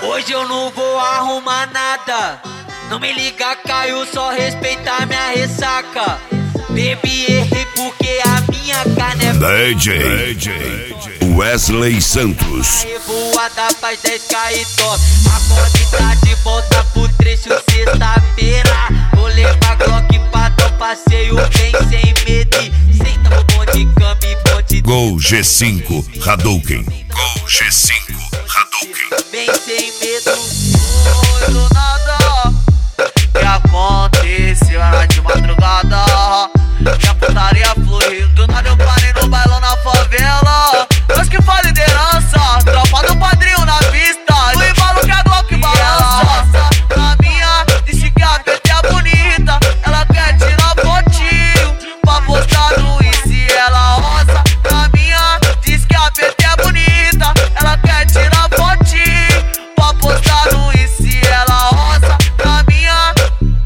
Hoje eu não vou arrumar nada. Não me liga, Caio, só respeitar minha ressaca. Bebi, errei porque a minha carne é DJ Wesley Santos. revoada faz 10k e top. Acorda e tá de volta pro trecho sexta-feira. Vou levar Glock pra dar um passeio bem sem medo. Senta no bonde, cama bonde. Gol G5 Hadouken. Gol G5 Hadouken. Bem sem medo. Foi do nada que aconteceu era de madrugada. Que a putaria fluiu. Do nada eu parei no bailão na favela. Nós que faz liderança, tropa do padrinho na pista. O embalo que a Glock balança. Na minha, disse que a PT é bonita. Ela quer tirar fotinho pra postar no Insta. Ela roça. Na minha, diz que a PT é bonita. Ela quer tirar fotinho pra postar no Insta. Ela roça. Na minha,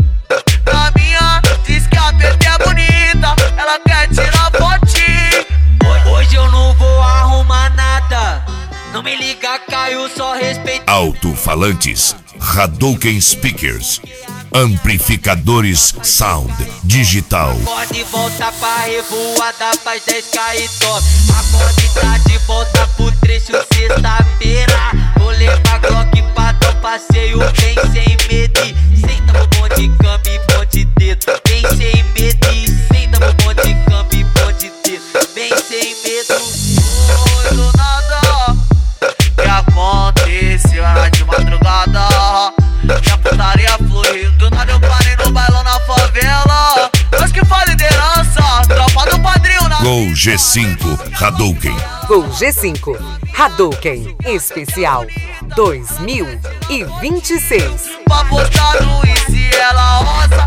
diz que a PT é bonita. Ela quer tirar fotinho. Hoje eu não vou arrumar nada. Não me liga, Caio, só respeita. Alto-falantes Hadouken Speakers. Amplificadores Sound Digital. Pode voltar pra revoada, faz 10k e top. Acorda e tá de volta pro trecho sexta-feira. Vou levar Glock pra dar um passeio bem sem medo. Senta no bonde, cama e bonde dedo. Bem sem medo, senta no bonde, cama e bonde dedo. Bem sem medo. Foi do nada que aconteceu era de madrugada. Que a putaria fluiu. Do nada eu parei no bailão na favela. Nós que faz liderança, tropa do padrinho na Gol G5 Hadouken. Gol G5 Hadouken Especial 2026. pra postar no Insta. Ela roça.